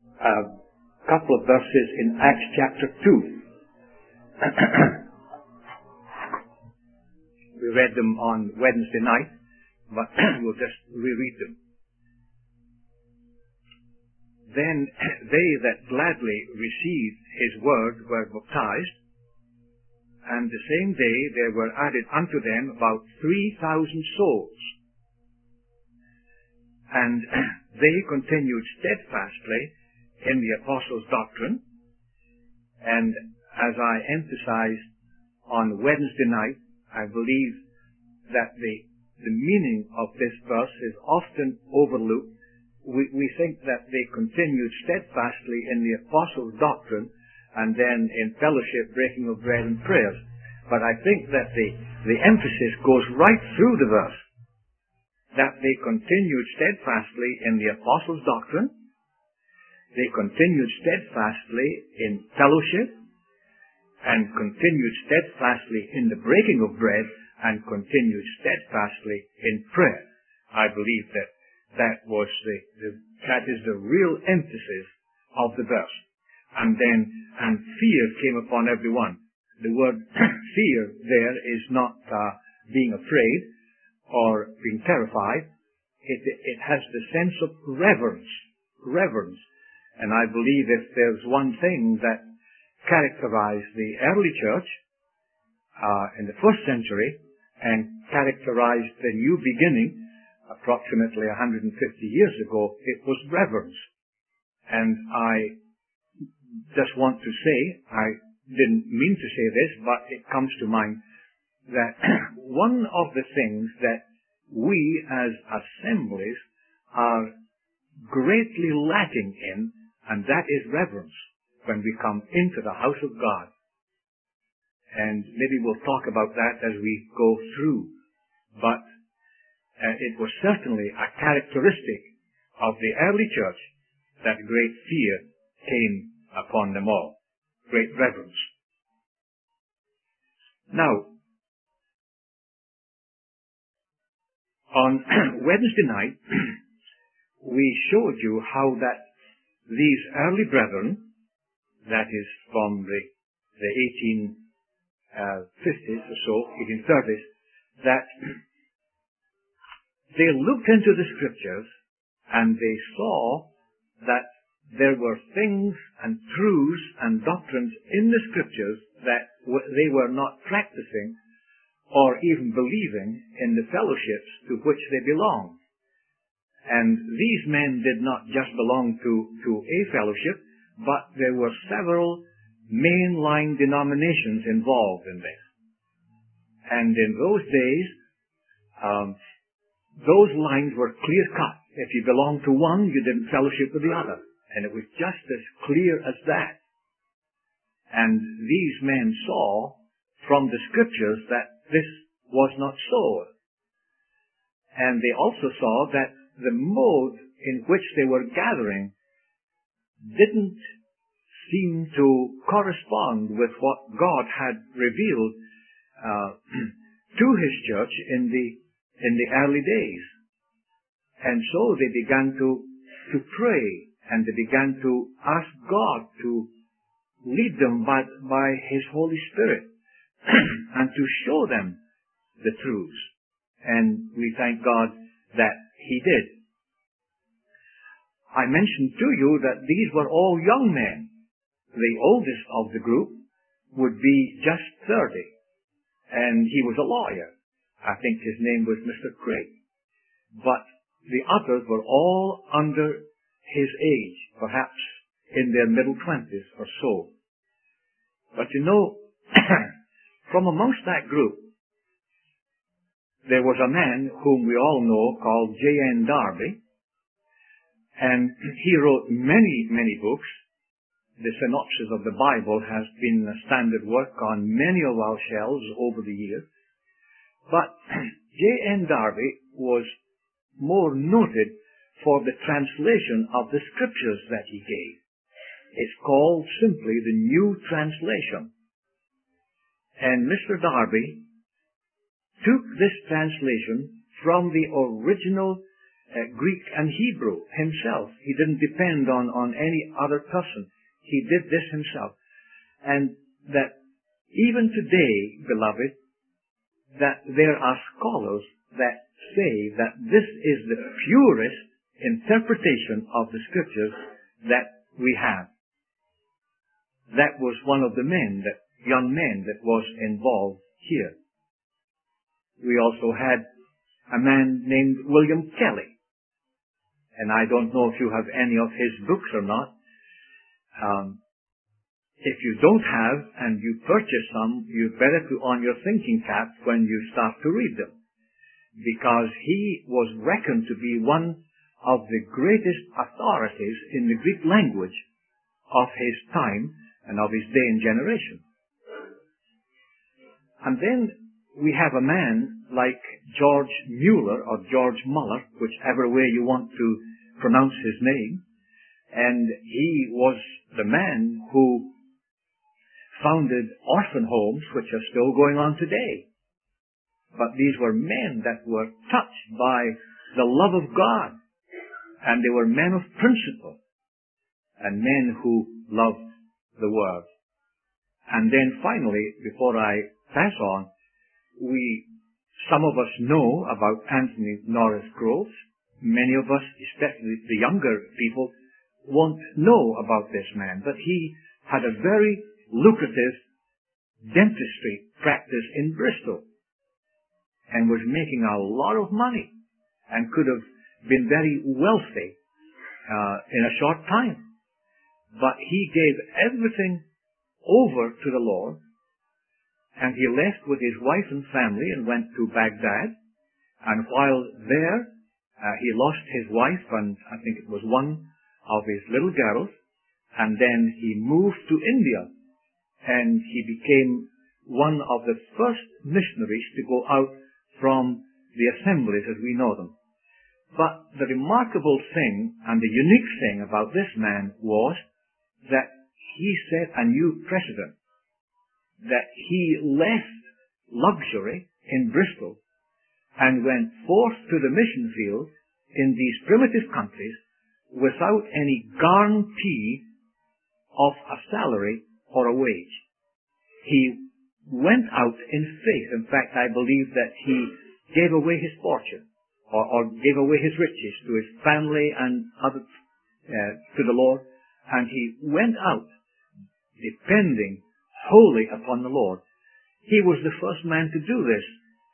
a couple of verses in Acts chapter 2. We read them on Wednesday night, but we'll just reread them. Then they that gladly received his word were baptized, and the same day there were added unto them about 3,000 souls. And they continued steadfastly in the apostles' doctrine. And as I emphasized on Wednesday night, I believe that the meaning of this verse is often overlooked. We think that they continued steadfastly in the apostles' doctrine and then in fellowship, breaking of bread and prayers. But I think that the emphasis goes right through the verse, that they continued steadfastly in the apostles' doctrine, they continued steadfastly in fellowship, and continued steadfastly in the breaking of bread, and continued steadfastly in prayer. I believe that is the real emphasis of the verse. And fear came upon everyone. The word fear there is not being afraid or being terrified. It has the sense of reverence. And I believe if there's one thing that characterized the early church in the first century and characterized the new beginning approximately 150 years ago, it was reverence. And I just want to say, I didn't mean to say this, but it comes to mind that one of the things that we as assemblies are greatly lacking in, and that is reverence when we come into the house of God. And maybe we'll talk about that as we go through. But it was certainly a characteristic of the early church that great fear came upon them all. Great reverence. Now, on Wednesday night, we showed you how that these early brethren, that is from the 1850s or so, 1830s, that they looked into the scriptures and they saw that there were things and truths and doctrines in the scriptures that they were not practicing or even believing in the fellowships to which they belonged. And these men did not just belong to a fellowship, but there were several mainline denominations involved in this. And in those days, those lines were clear-cut. If you belonged to one, you didn't fellowship with the other. And it was just as clear as that. And these men saw from the scriptures that this was not so. And they also saw that the mode in which they were gathering didn't seem to correspond with what God had revealed to His church in the early days. And so they began to pray, and they began to ask God to lead them by His Holy Spirit and to show them the truths. And we thank God that He did. I mentioned to you that these were all young men. The oldest of the group would be just 30, and he was a lawyer. I think his name was Mr. Craig. But the others were all under his age, perhaps in their middle 20s or so. But you know, from amongst that group, there was a man whom we all know called J.N. Darby, and he wrote many books. The synopsis of the Bible has been a standard work on many of our shelves over the years. But J.N. Darby was more noted for the translation of the scriptures that he gave. It's called simply the New Translation. And Mr. Darby took this translation from the original Greek and Hebrew himself. He didn't depend on any other person. He did this himself. And that even today, beloved, that there are scholars that say that this is the purest interpretation of the scriptures that we have. That was one of the young men that was involved here. We also had a man named William Kelly. And I don't know if you have any of his books or not. If you don't have and you purchase some, you better put on your thinking cap when you start to read them. Because he was reckoned to be one of the greatest authorities in the Greek language of his time and of his day and generation. And then we have a man like George Mueller or George Muller, whichever way you want to pronounce his name. And he was the man who founded orphan homes, which are still going on today. But these were men that were touched by the love of God. And they were men of principle. And men who loved the Word. And then finally, before I pass on, some of us know about Anthony Norris Groves. Many of us, especially the younger people, won't know about this man. But he had a very lucrative dentistry practice in Bristol and was making a lot of money and could have been very wealthy in a short time. But he gave everything over to the Lord, and he left with his wife and family and went to Baghdad. And while there, he lost his wife and I think it was one of his little girls, and then he moved to India. And he became one of the first missionaries to go out from the assemblies as we know them. But the remarkable thing and the unique thing about this man was that he set a new precedent. That he left luxury in Bristol and went forth to the mission field in these primitive countries without any guarantee of a salary or a wage. He went out in faith. In fact, I believe that he gave away his fortune or gave away his riches to his family and others to the Lord. And he went out depending wholly upon the Lord. He was the first man to do this.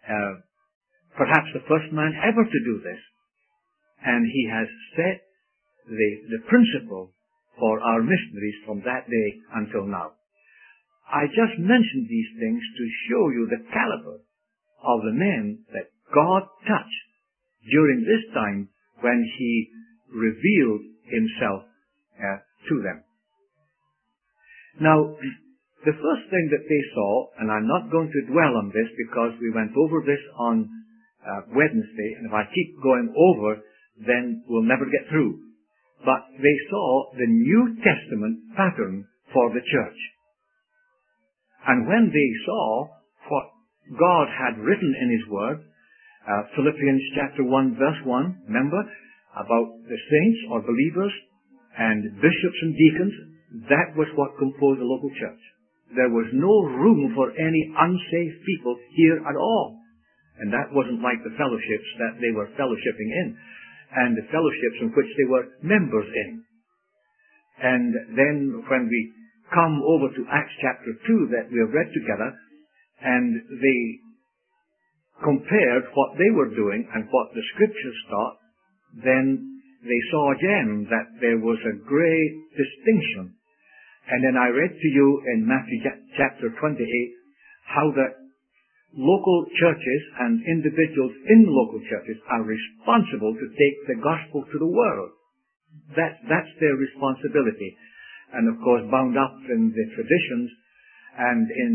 Perhaps the first man ever to do this. And he has set the principle for our missionaries from that day until now. I just mentioned these things to show you the caliber of the men that God touched during this time when He revealed Himself to them. Now, the first thing that they saw, and I'm not going to dwell on this because we went over this on Wednesday, and if I keep going over, then we'll never get through. But they saw the New Testament pattern for the church. And when they saw what God had written in His Word, Philippians chapter 1 verse 1, remember, about the saints or believers and bishops and deacons, that was what composed the local church. There was no room for any unsaved people here at all. And that wasn't like the fellowships that they were fellowshipping in, and the fellowships in which they were members in. And then when we come over to Acts chapter 2 that we have read together, and they compared what they were doing and what the scriptures taught, then they saw again that there was a great distinction. And then I read to you in Matthew chapter 28 how that local churches and individuals in local churches are responsible to take the gospel to the world. That's their responsibility. And of course bound up in the traditions and in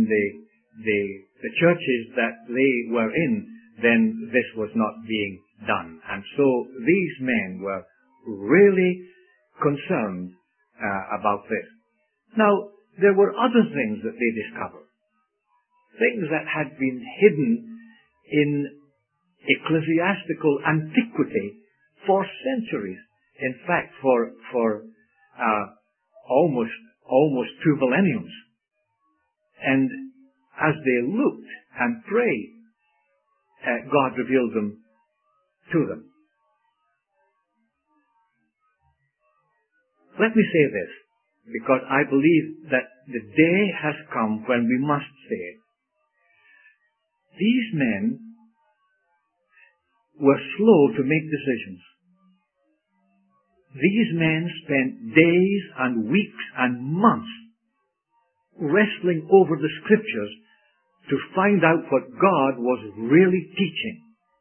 the churches that they were in, then this was not being done. And so these men were really concerned about this. Now, there were other things that they discovered. Things that had been hidden in ecclesiastical antiquity for centuries. In fact, for almost 2 millenniums. And as they looked and prayed, God revealed them to them. Let me say this, because I believe that the day has come when we must say it. These men were slow to make decisions. These men spent days and weeks and months wrestling over the scriptures to find out what God was really teaching.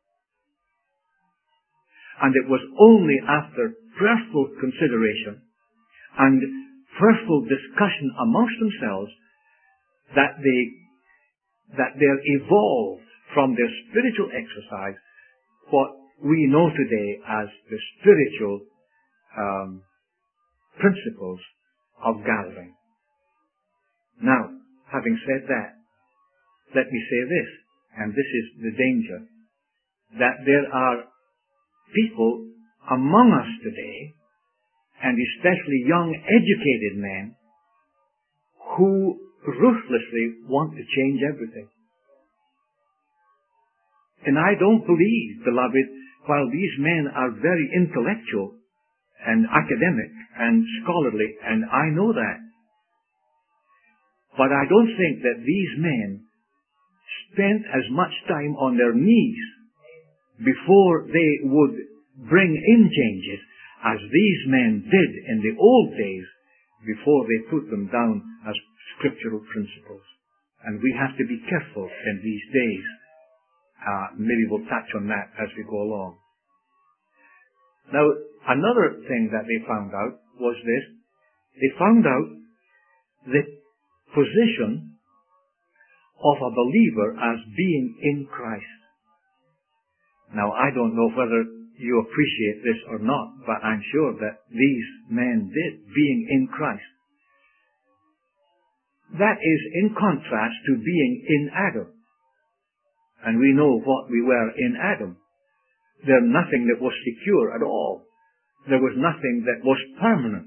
And it was only after prayerful consideration and prayerful discussion amongst themselves that there evolved from their spiritual exercise what we know today as the spiritual principles of gathering. Now, having said that, let me say this, and this is the danger, that there are people among us today, and especially young educated men, who ruthlessly want to change everything. And I don't believe, beloved, while these men are very intellectual and academic and scholarly, and I know that, but I don't think that these men spent as much time on their knees before they would bring in changes as these men did in the old days before they put them down as scriptural principles. And we have to be careful in these days. Maybe we'll touch on that as we go along. Now, another thing that they found out was this. They found out the position of a believer as being in Christ. Now, I don't know whether you appreciate this or not, but I'm sure that these men did, being in Christ. That is in contrast to being in Adam. And we know what we were in Adam. There was nothing that was secure at all. There was nothing that was permanent.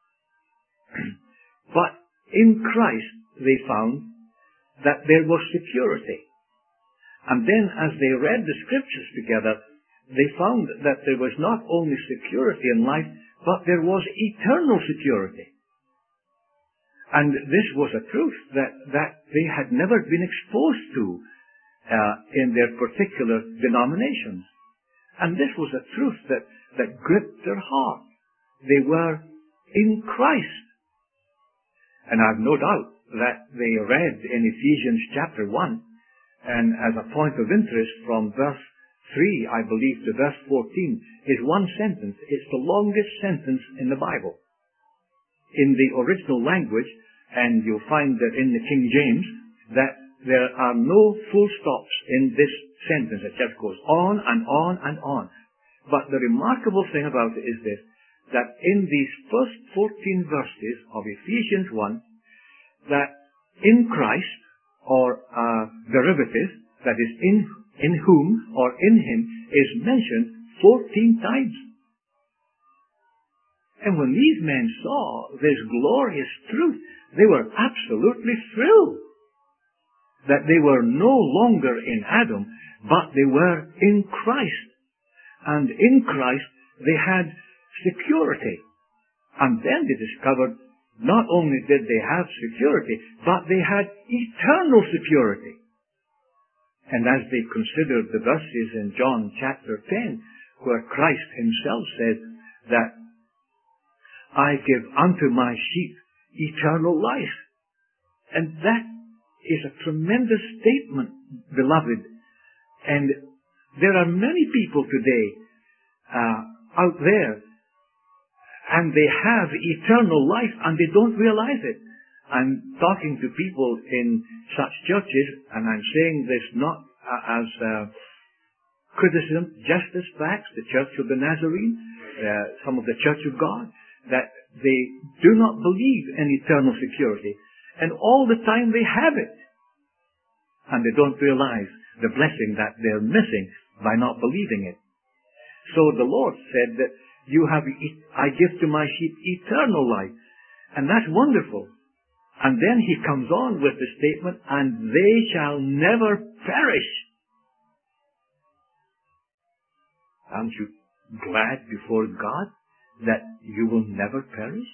But in Christ, they found that there was security. And then as they read the scriptures together, they found that there was not only security in life, but there was eternal security. And this was a truth that they had never been exposed to in their particular denominations. And this was a truth that gripped their heart. They were in Christ. And I've no doubt that they read in Ephesians chapter 1, and as a point of interest from verse 3, I believe, to verse 14, is one sentence. It's the longest sentence in the Bible. In the original language, and you'll find that in the King James, that there are no full stops in this sentence. It just goes on and on and on. But the remarkable thing about it is this, that in these first 14 verses of Ephesians 1, that in Christ, or derivative, that is in whom or in him, is mentioned 14 times. And when these men saw this glorious truth, they were absolutely thrilled that they were no longer in Adam, but they were in Christ. And in Christ, they had security. And then they discovered not only did they have security, but they had eternal security. And as they considered the verses in John chapter 10, where Christ himself said that, I give unto my sheep eternal life. And that is a tremendous statement, beloved. And there are many people today out there, and they have eternal life, and they don't realize it. I'm talking to people in such churches, and I'm saying this not as criticism, just as facts, the Church of the Nazarene, some of the Church of God, that they do not believe in eternal security. And all the time they have it. And they don't realize the blessing that they're missing by not believing it. So the Lord said that I give to my sheep eternal life. And that's wonderful. And then he comes on with the statement, and they shall never perish. Aren't you glad before God that you will never perish?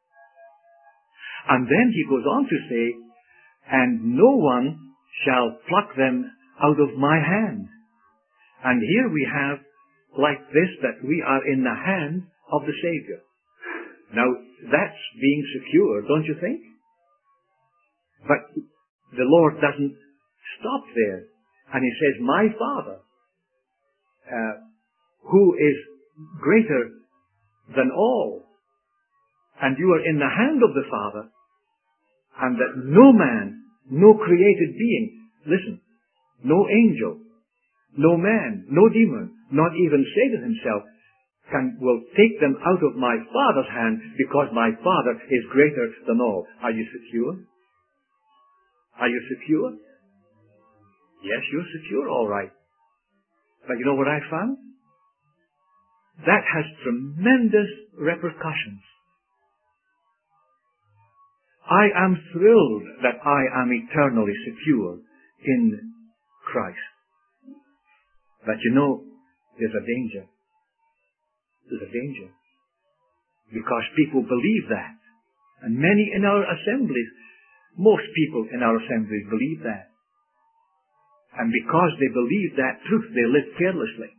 And then he goes on to say, and no one shall pluck them out of my hand. And here we have like this, that we are in the hand of the Savior. Now, that's being secure, don't you think? But the Lord doesn't stop there. And he says, my Father, who is greater than all, and you are in the hand of the Father, and that no man, no created being, listen, no angel, no man, no demon, not even Satan himself, will take them out of my Father's hand, because my Father is greater than all. Are you secure? Are you secure? Yes, you're secure, all right. But you know what I found? That has tremendous repercussions. I am thrilled that I am eternally secure in Christ. But you know, there's a danger. There's a danger. Because people believe that. And many in our assemblies, most people in our assemblies believe that. And because they believe that truth, they live carelessly.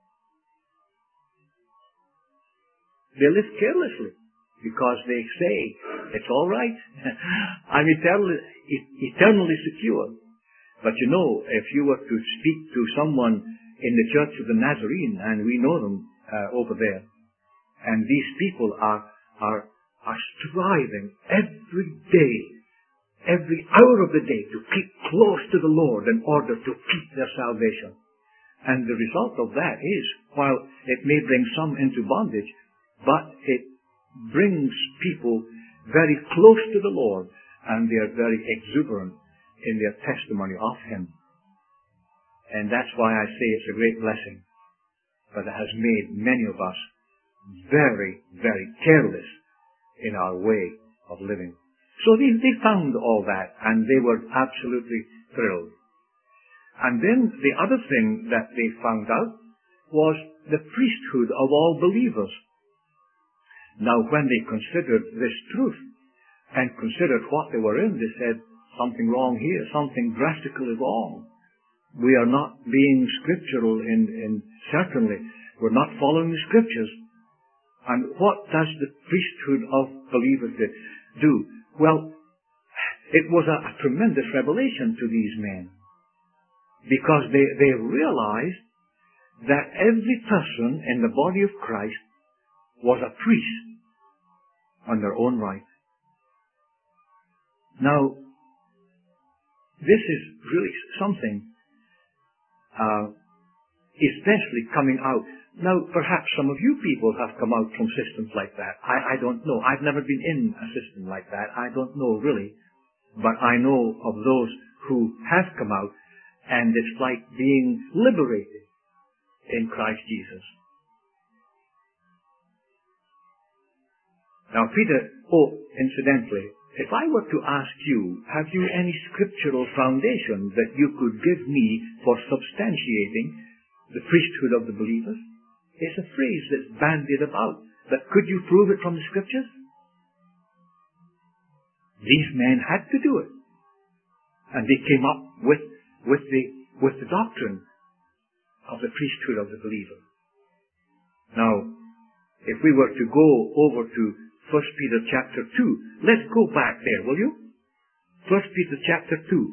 They live carelessly. Because they say, it's all right. I'm eternally secure. But you know, if you were to speak to someone in the Church of the Nazarene, and we know them over there, and these people are striving every day, every hour of the day, to keep close to the Lord in order to keep their salvation. And the result of that is, while it may bring some into bondage, but it brings people very close to the Lord, and they are very exuberant in their testimony of Him. And that's why I say it's a great blessing. But it has made many of us very, very careless in our way of living. So they found all that, and they were absolutely thrilled. And then the other thing that they found out was the priesthood of all believers. Now, when they considered this truth and considered what they were in, they said, something wrong here, something drastically wrong. We are not being scriptural in certainly. We're not following the scriptures. And what does the priesthood of believers do? Well, it was a tremendous revelation to these men. Because they realized that every person in the body of Christ was a priest on their own right. Now, this is really something especially coming out. Now, perhaps some of you people have come out from systems like that. I don't know. I've never been in a system like that. I don't know really. But I know of those who have come out, and it's like being liberated in Christ Jesus. Now, Peter, incidentally, if I were to ask you, have you any scriptural foundation that you could give me for substantiating the priesthood of the believers? It's a phrase that's bandied about. But could you prove it from the scriptures? These men had to do it. And they came up with the doctrine of the priesthood of the believer. Now, if we were to go over to 1 Peter chapter 2. Let's go back there, will you? 1 Peter chapter 2.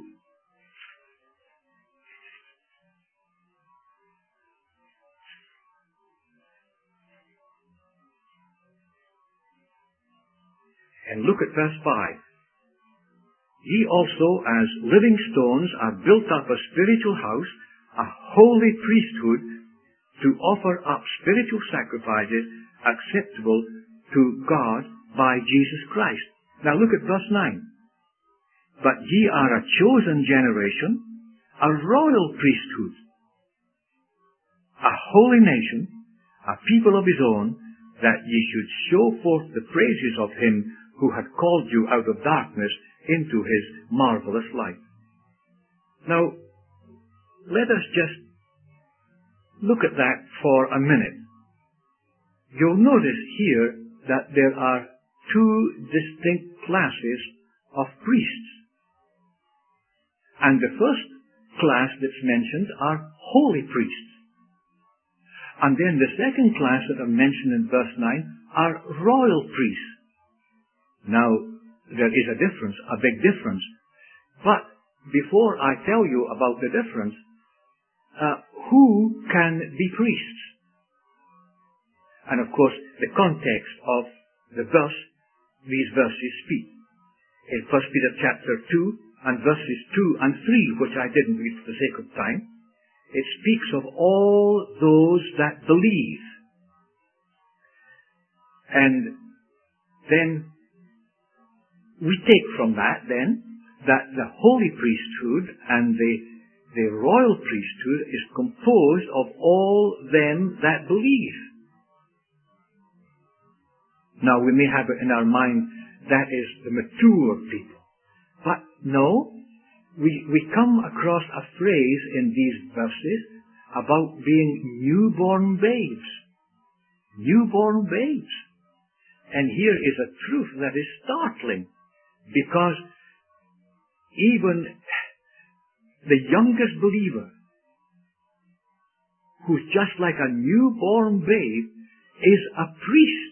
And look at verse 5. Ye also, as living stones, are built up a spiritual house, a holy priesthood, to offer up spiritual sacrifices acceptable to God by Jesus Christ. Now look at verse 9. But ye are a chosen generation, a royal priesthood, a holy nation, a people of his own, that ye should show forth the praises of him who had called you out of darkness into his marvelous light. Now, let us just look at that for a minute. You'll notice here that there are two distinct classes of priests. And the first class that's mentioned are holy priests. And then the second class that are mentioned in verse 9 are royal priests. Now, there is a difference, a big difference. But before I tell you about the difference, who can be priests? And of course, the context of these verses speak. In 1 Peter chapter 2 and verses 2 and 3, which I didn't read for the sake of time, it speaks of all those that believe. And then we take from that then that the holy priesthood and the royal priesthood is composed of all them that believe. Now we may have it in our mind that is the mature people. But no, we come across a phrase in these verses about being newborn babes. Newborn babes. And here is a truth that is startling, because even the youngest believer, who's just like a newborn babe, is a priest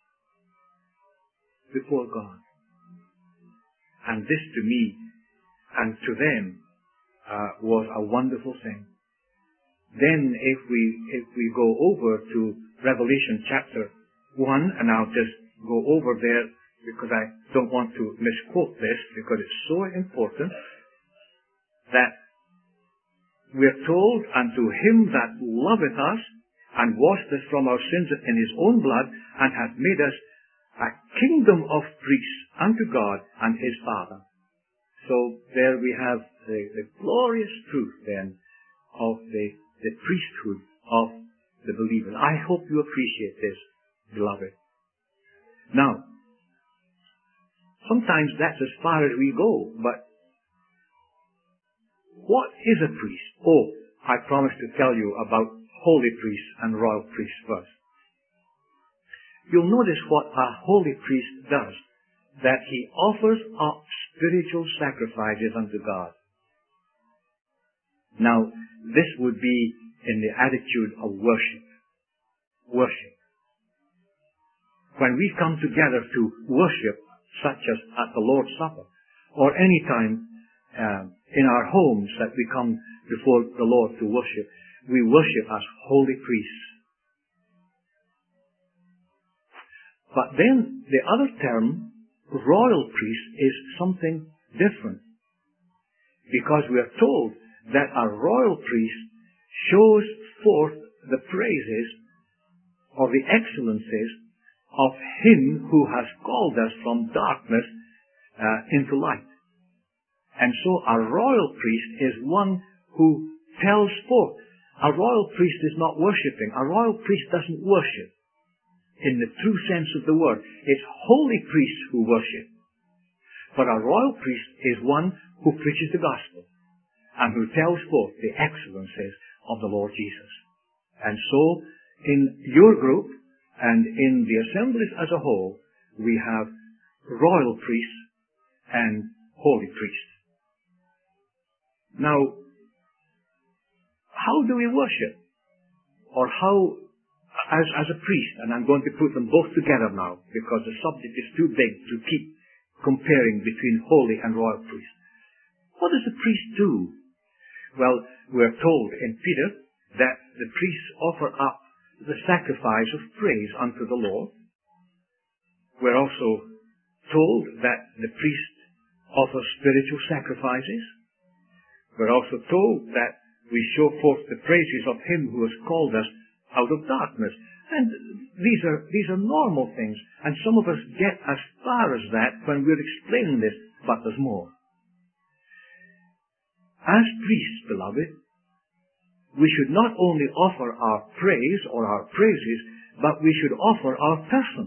before God. And this to me and to them was a wonderful thing. Then if we go over to Revelation chapter 1, and I'll just go over there because I don't want to misquote this, because it's so important, that we're told, unto him that loveth us and washed us from our sins in his own blood, and hath made us a kingdom of priests unto God and his Father. So there we have the glorious truth then of the priesthood of the believer. I hope you appreciate this, beloved. Now, sometimes that's as far as we go, but what is a priest? Oh, I promised to tell you about holy priests and royal priests first. You'll notice what a holy priest does, that he offers up spiritual sacrifices unto God. Now, this would be in the attitude of worship. Worship. When we come together to worship, such as at the Lord's Supper, or any time in our homes that we come before the Lord to worship, we worship as holy priests. But then the other term, royal priest, is something different. Because we are told that a royal priest shows forth the praises or the excellencies of him who has called us from darkness into light. And so a royal priest is one who tells forth. A royal priest is not worshipping. A royal priest doesn't worship in the true sense of the word. It's holy priests who worship. But a royal priest is one who preaches the gospel and who tells forth the excellencies of the Lord Jesus. And so, in your group and in the assemblies as a whole, we have royal priests and holy priests. Now, how do we worship? Or how, as a priest, and I'm going to put them both together now, because the subject is too big to keep comparing between holy and royal priests. What does the priest do? Well, we're told in Peter that the priests offer up the sacrifice of praise unto the Lord. We're also told that the priest offers spiritual sacrifices. We're also told that we show forth the praises of him who has called us out of darkness. And these are normal things, and some of us get as far as that when we're explaining this, but there's more. As priests, beloved, we should not only offer our praise or our praises, but we should offer our persons.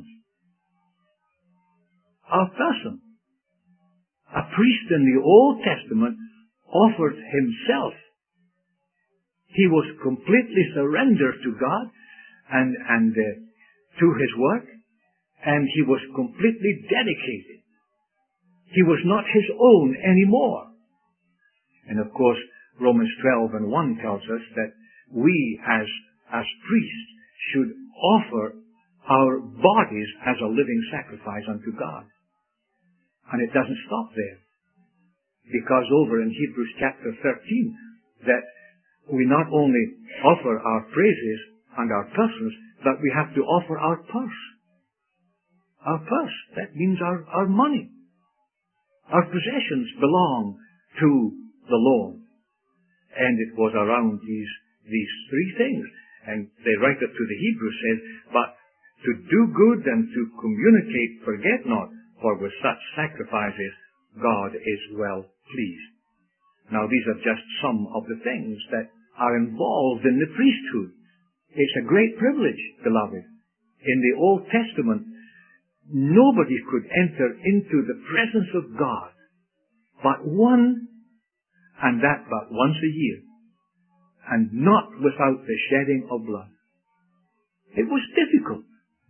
Our person. A priest in the Old Testament offered himself. He was completely surrendered to God and to his work, and he was completely dedicated. He was not his own anymore. And of course, Romans 12 and 1 tells us that we as priests should offer our bodies as a living sacrifice unto God. And it doesn't stop there. Because over in Hebrews chapter 13, that we not only offer our praises and our persons, but we have to offer our purse. Our purse, that means our money. Our possessions belong to the Lord. And it was around these three things. And the writer to the Hebrews says, but to do good and to communicate, forget not, for with such sacrifices God is well pleased. Now these are just some of the things that are involved in the priesthood. It's a great privilege, beloved. In the Old Testament, nobody could enter into the presence of God but one, and that but once a year, and not without the shedding of blood. It was difficult.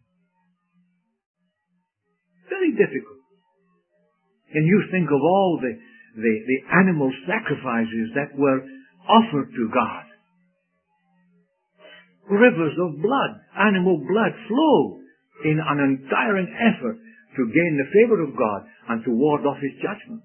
Very difficult. And you think of all the animal sacrifices that were offered to God. Rivers of blood, animal blood flow in an untiring effort to gain the favor of God and to ward off His judgment.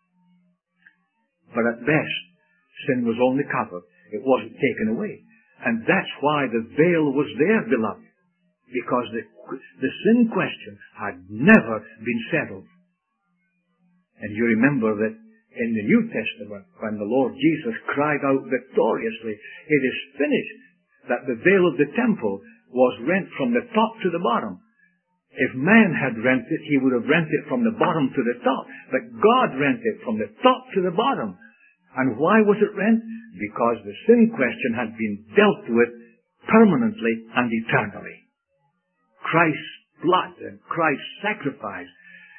But at best, sin was only covered. It wasn't taken away. And that's why the veil was there, beloved. Because the sin question had never been settled. And you remember that in the New Testament, when the Lord Jesus cried out victoriously, "It is finished," that the veil of the temple was rent from the top to the bottom. If man had rent it, he would have rent it from the bottom to the top. But God rent it from the top to the bottom. And why was it rent? Because the sin question had been dealt with permanently and eternally. Christ's blood and Christ's sacrifice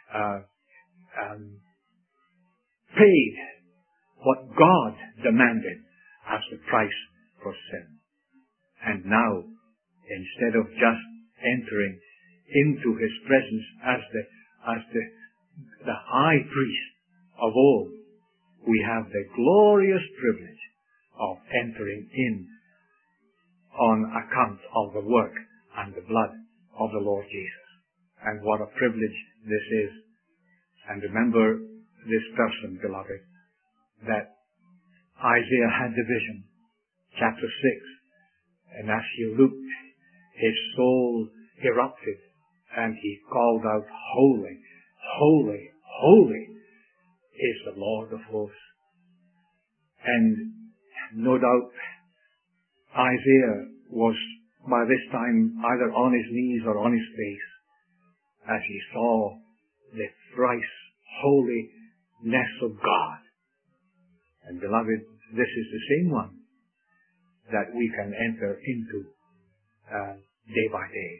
paid what God demanded as the price for sin. And now, instead of just entering into His presence as the high priest of old, we have the glorious privilege of entering in on account of the work and the blood of the Lord Jesus. And what a privilege this is. And remember this person, beloved, that Isaiah had the vision, chapter 6. And as he looked, his soul erupted, and he called out, "Holy, holy, holy is the Lord of hosts." And no doubt Isaiah was by this time either on his knees or on his face as he saw the thrice holiness of God. And beloved, this is the same one that we can enter into day by day.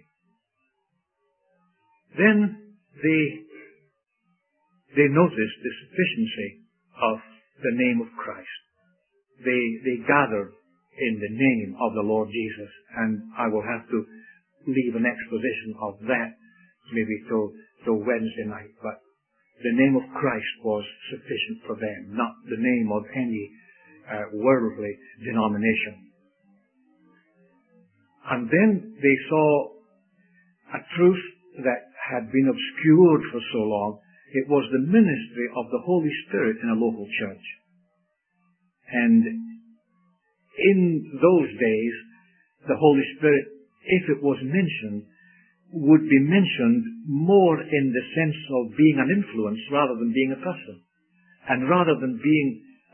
Then they noticed the sufficiency of the name of Christ. They gathered in the name of the Lord Jesus, and I will have to leave an exposition of that maybe till Wednesday night, but the name of Christ was sufficient for them, not the name of any worldly denomination. And then they saw a truth that had been obscured for so long. It was the ministry of the Holy Spirit in a local church. And in those days, the Holy Spirit, if it was mentioned, would be mentioned more in the sense of being an influence rather than being a person. And rather than being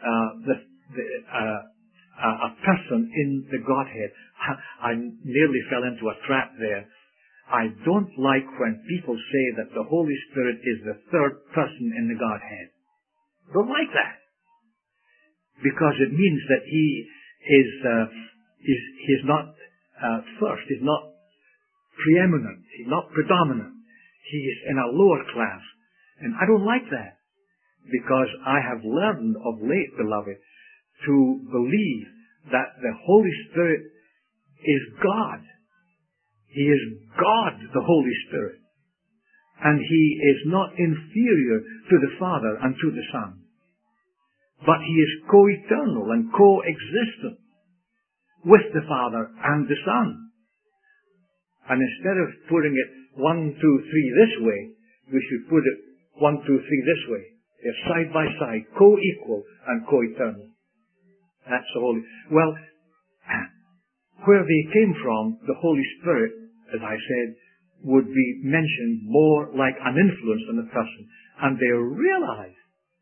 a person in the Godhead. I nearly fell into a trap there. I don't like when people say that the Holy Spirit is the third person in the Godhead. Don't like that. Because it means that He he's not first, he's not preeminent, he's not predominant. He is in a lower class. And I don't like that, because I have learned of late, beloved, to believe that the Holy Spirit is God. He is God, the Holy Spirit. And He is not inferior to the Father and to the Son. But He is co-eternal and co-existent with the Father and the Son. And instead of putting it 1, 2, 3 this way, we should put it 1, 2, 3 this way. They're side by side, co-equal and co-eternal. That's the Holy. Well, where they came from, the Holy Spirit, as I said, would be mentioned more like an influence on the person. And they realized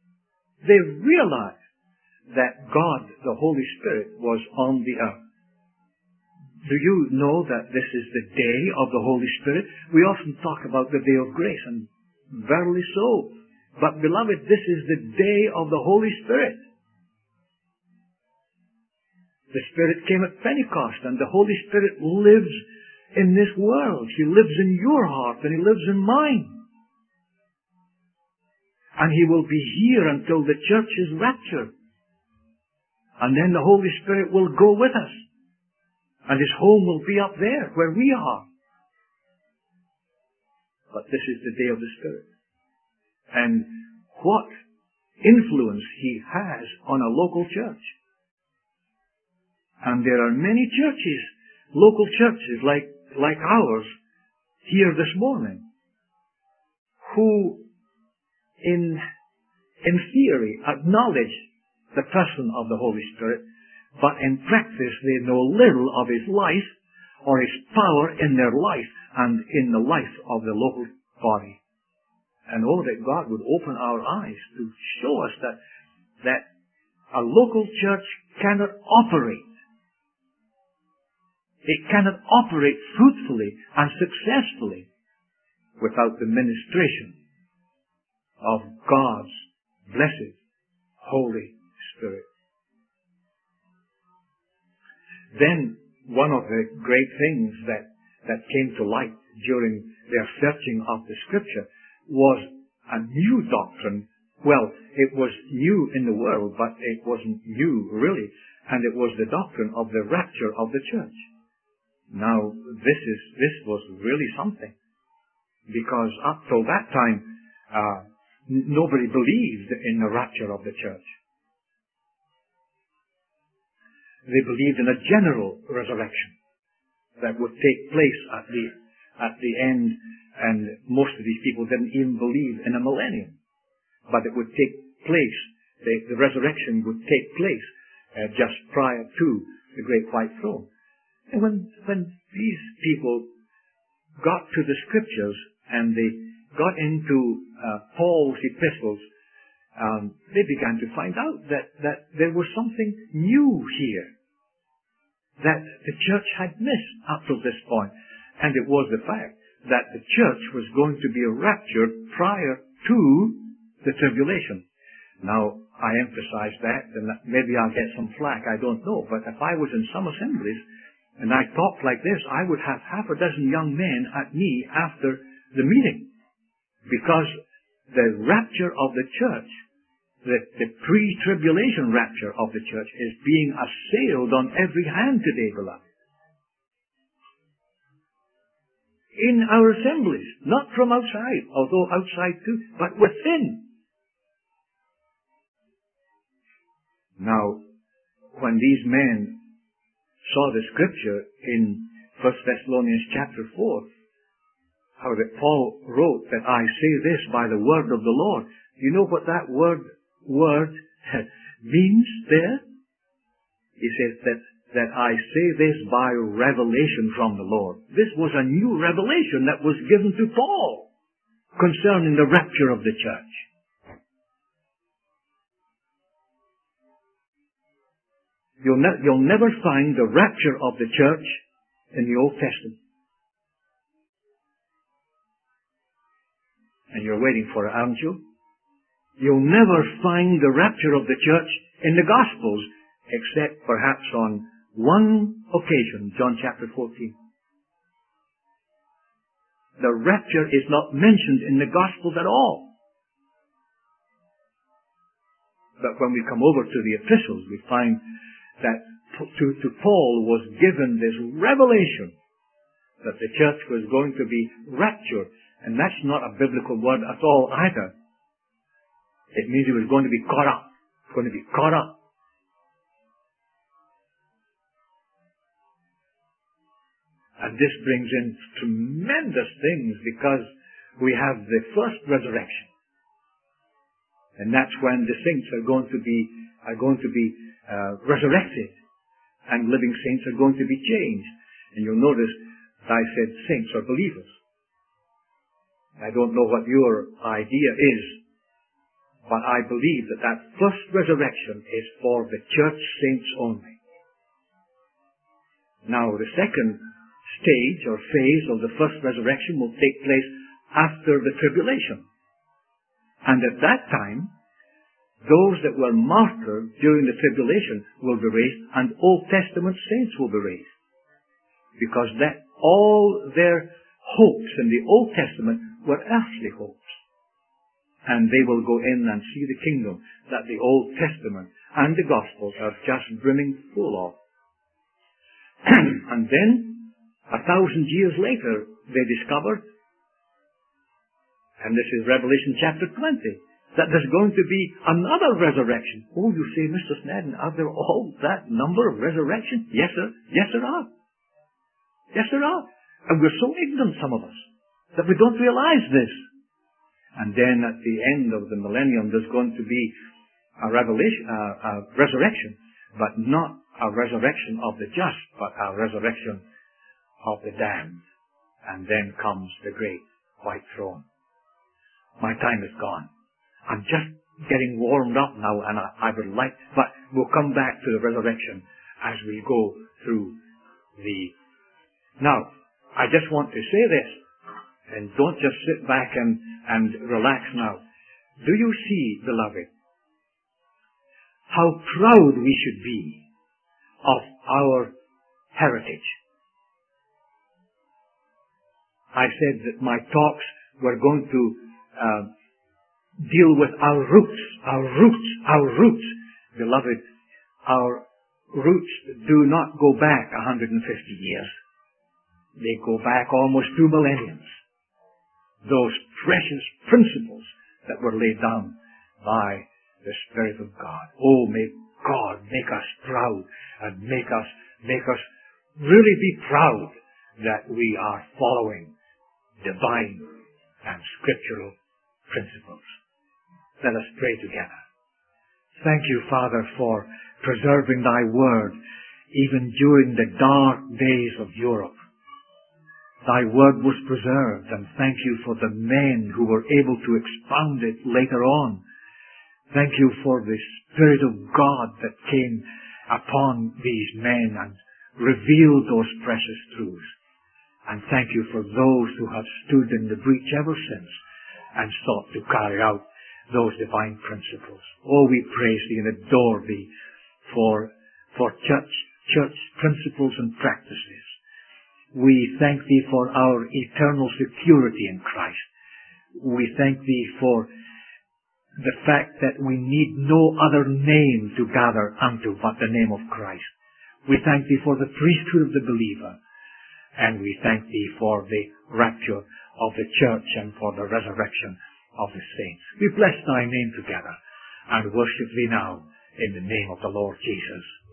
that God, the Holy Spirit, was on the earth. Do you know that this is the day of the Holy Spirit? We often talk about the day of grace, and verily so. But beloved, this is the day of the Holy Spirit. The Spirit came at Pentecost, and the Holy Spirit lives in this world. He lives in your heart, and He lives in mine. And He will be here until the church is raptured. And then the Holy Spirit will go with us. And His home will be up there, where we are. But this is the day of the Spirit. And what influence He has on a local church. And there are many churches, local churches like ours, here this morning, who in theory acknowledge the person of the Holy Spirit, but in practice they know little of His life or His power in their life and in the life of the local body. And oh, that God would open our eyes to show us that a local church cannot operate. It cannot operate fruitfully and successfully without the ministration of God's blessed Holy Spirit. Then, one of the great things that came to light during their searching of the Scripture was a new doctrine. Well, it was new in the world, but it wasn't new, really. And it was the doctrine of the rapture of the church. Now, this was really something. Because up till that time, nobody believed in the rapture of the church. They believed in a general resurrection that would take place at the end, and most of these people didn't even believe in a millennium. But it would take place, the resurrection would take place just prior to the great white throne. And when these people got to the Scriptures and they got into Paul's epistles, they began to find out that there was something new here that the church had missed up to this point. And it was the fact that the church was going to be raptured prior to the tribulation. Now, I emphasize that, and maybe I'll get some flack, I don't know, but if I was in some assemblies and I talked like this, I would have half a dozen young men at me after the meeting. Because the rapture of the church, the pre-tribulation rapture of the church, is being assailed on every hand today, beloved. In our assemblies, not from outside, although outside too, but within. Now, when these men saw the Scripture in 1 Thessalonians chapter 4, how that Paul wrote that I say this by the word of the Lord. You know what that word means there? He says that I say this by revelation from the Lord. This was a new revelation that was given to Paul concerning the rapture of the church. You'll never find the rapture of the church in the Old Testament. And you're waiting for it, aren't you? You'll never find the rapture of the church in the Gospels except perhaps on one occasion, John chapter 14. The rapture is not mentioned in the Gospels at all. But when we come over to the epistles, we find that to Paul was given this revelation that the church was going to be raptured. And that's not a biblical word at all either. It means it was going to be caught up. It's going to be caught up. And this brings in tremendous things because we have the first resurrection. And that's when the saints are going to be resurrected. And living saints are going to be changed. And you'll notice that I said saints are believers. I don't know what your idea is, but I believe that that first resurrection is for the church saints only. Now, the second stage or phase of the first resurrection will take place after the tribulation. And at that time, those that were martyred during the tribulation will be raised, and Old Testament saints will be raised. Because that all their hopes in the Old Testament were earthly hopes. And they will go in and see the kingdom that the Old Testament and the Gospels are just brimming full of. And then, 1,000 years later, they discovered, and this is Revelation chapter 20, that there's going to be another resurrection. Oh, you say, Mr. Snedden, are there all that number of resurrections? Yes, sir. Yes, there are. Yes, there are. And we're so ignorant, some of us, that we don't realize this. And then at the end of the millennium, there's going to be a resurrection, but not a resurrection of the just, but a resurrection of the damned. And then comes the great white throne. My time is gone. I'm just getting warmed up now, and I would like, but we'll come back to the resurrection as we go through Now, I just want to say this, and don't just sit back and relax now. Do you see, beloved, how proud we should be of our heritage? I said that my talks were going to deal with our roots, our roots, our roots. Beloved, our roots do not go back 150 years. They go back almost 2 millenniums. Those precious principles that were laid down by the Spirit of God. Oh, may God make us proud and make us really be proud that we are following divine and scriptural principles. Let us pray together. Thank you, Father, for preserving thy word even during the dark days of Europe. Thy word was preserved, and thank you for the men who were able to expound it later on. Thank you for the Spirit of God that came upon these men and revealed those precious truths. And thank you for those who have stood in the breach ever since and sought to carry out those divine principles. Oh, we praise thee and adore thee for church principles and practices. We thank thee for our eternal security in Christ. We thank thee for the fact that we need no other name to gather unto but the name of Christ. We thank thee for the priesthood of the believer. And we thank thee for the rapture of the church and for the resurrection of the saints. We bless thy name together and worship thee now in the name of the Lord Jesus.